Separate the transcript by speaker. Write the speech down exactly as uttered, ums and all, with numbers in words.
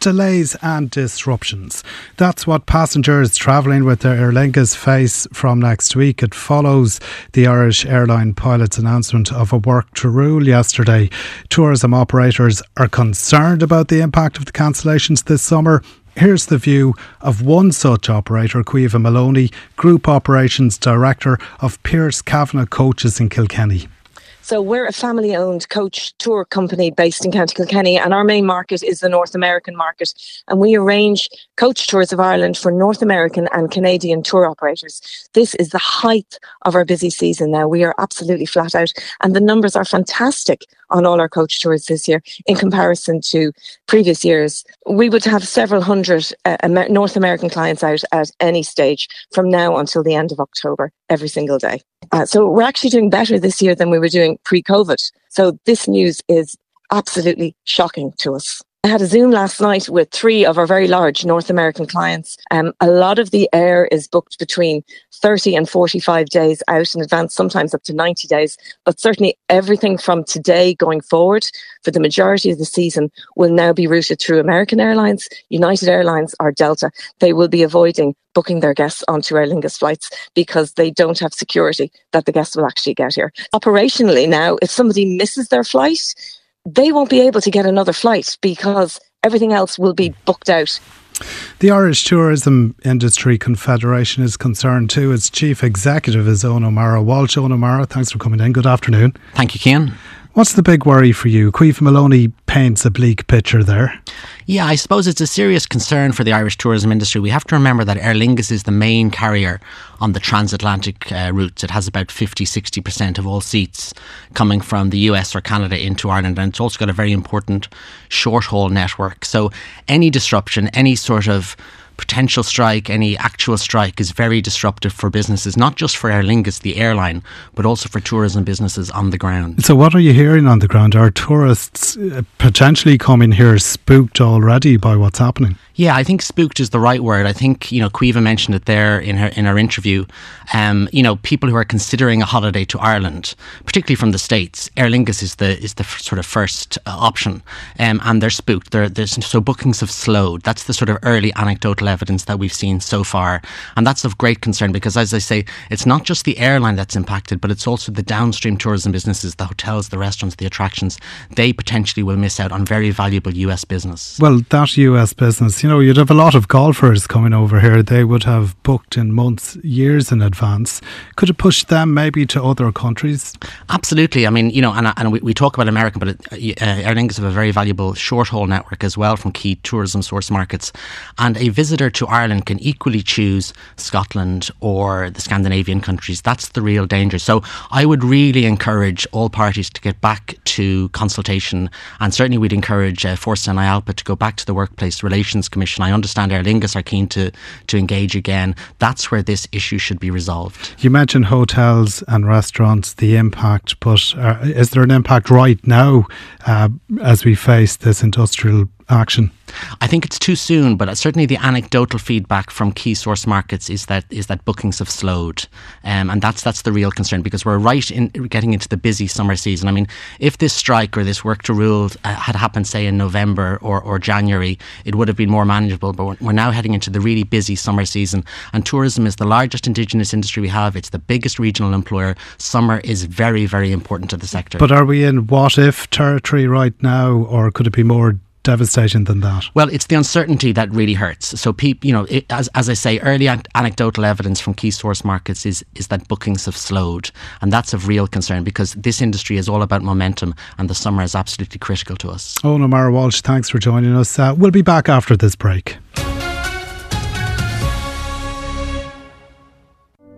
Speaker 1: delays and disruptions. That's what passengers travelling with their Aer Lingus face from next week. It follows the Irish airline pilot's announcement of a work to rule yesterday. Tourism operators are concerned about the impact of the cancellations this summer. Here's the view of one such operator, Caoimhe Maloney, Group Operations Director of Pierce Kavanagh Coaches in Kilkenny.
Speaker 2: So we're a family-owned coach tour company based in County Kilkenny, and our main market is the North American market. And we arrange coach tours of Ireland for North American and Canadian tour operators. This is the height of our busy season now. We are absolutely flat out, and the numbers are fantastic on all our coach tours this year in comparison to previous years. We would have several hundred uh, Amer- North American clients out at any stage from now until the end of October, every single day. Uh, so we're actually doing better this year than we were doing pre-COVID. So this news is absolutely shocking to us. I had a Zoom last night with three of our very large North American clients. Um, a lot of the air is booked between thirty and forty-five days out in advance, sometimes up to ninety days. But certainly everything from today going forward for the majority of the season will now be routed through American Airlines, United Airlines or Delta. They will be avoiding booking their guests onto Aer Lingus flights because they don't have security that the guests will actually get here. Operationally now, if somebody misses their flight, they won't be able to get another flight because everything else will be booked out.
Speaker 1: The Irish Tourism Industry Confederation is concerned too. Its chief executive is Eoin O'Meara Walsh. Eoin O'Meara, thanks for coming in. Good afternoon.
Speaker 3: Thank you, Cian.
Speaker 1: What's the big worry for you? Caoimhe Maloney paints a bleak picture there.
Speaker 3: Yeah, I suppose it's a serious concern for the Irish tourism industry. We have to remember that Aer Lingus is the main carrier on the transatlantic uh, routes. It has about fifty to sixty percent of all seats coming from the U S or Canada into Ireland, and it's also got a very important short-haul network. So any disruption, any sort of potential strike, any actual strike is very disruptive for businesses, not just for Aer Lingus, the airline, but also for tourism businesses on the ground.
Speaker 1: So what are you hearing on the ground? Are tourists potentially coming here spooked already by what's happening?
Speaker 3: Yeah, I think spooked is the right word. I think, you know, Caoimhe mentioned it there in her in her interview. Um, you know, people who are considering a holiday to Ireland, particularly from the States, Aer Lingus is the is the f- sort of first uh, option, um, and they're spooked. They're, they're, so bookings have slowed. That's the sort of early anecdotal evidence that we've seen so far, and that's of great concern because, as I say, it's not just the airline that's impacted, but it's also the downstream tourism businesses, the hotels, the restaurants, the attractions. They potentially will miss out on very valuable U S business.
Speaker 1: Well, that U S business, you know, you'd have a lot of golfers coming over here. They would have booked in months, years in advance. Could it push them maybe to other countries?
Speaker 3: Absolutely. I mean, you know, and, and we, we talk about American, but it, uh, Aer Lingus have a very valuable short-haul network as well from key tourism source markets. And a visitor to Ireland can equally choose Scotland or the Scandinavian countries. That's the real danger. So I would really encourage all parties to get back to consultation, and certainly we'd encourage uh, Forza and IALPA to go back to the Workplace Relations Commission. I understand Aer Lingus are keen to, to engage again. That's where this issue should be resolved.
Speaker 1: You mentioned hotels and restaurants, the impact, but uh, is there an impact right now uh, as we face this industrial action?
Speaker 3: I think it's too soon, but certainly the anecdotal feedback from key source markets is that is that bookings have slowed, um, and that's that's the real concern because we're right in getting into the busy summer season. I mean, if this strike or this work to rule uh, had happened, say, in November or, or January, it would have been more manageable. But we're, we're now heading into the really busy summer season, and tourism is the largest indigenous industry we have. It's the biggest regional employer. Summer is very, very important to the sector.
Speaker 1: But are we in what-if territory right now, or could it be more devastating than that?
Speaker 3: Well, it's the uncertainty that really hurts. So, people, you know, it, as as I say, early an- anecdotal evidence from key source markets is is that bookings have slowed, and that's of real concern because this industry is all about momentum, and the summer is absolutely critical to us.
Speaker 1: Eoin O'Meara Walsh, thanks for joining us. Uh, we'll be back after this break.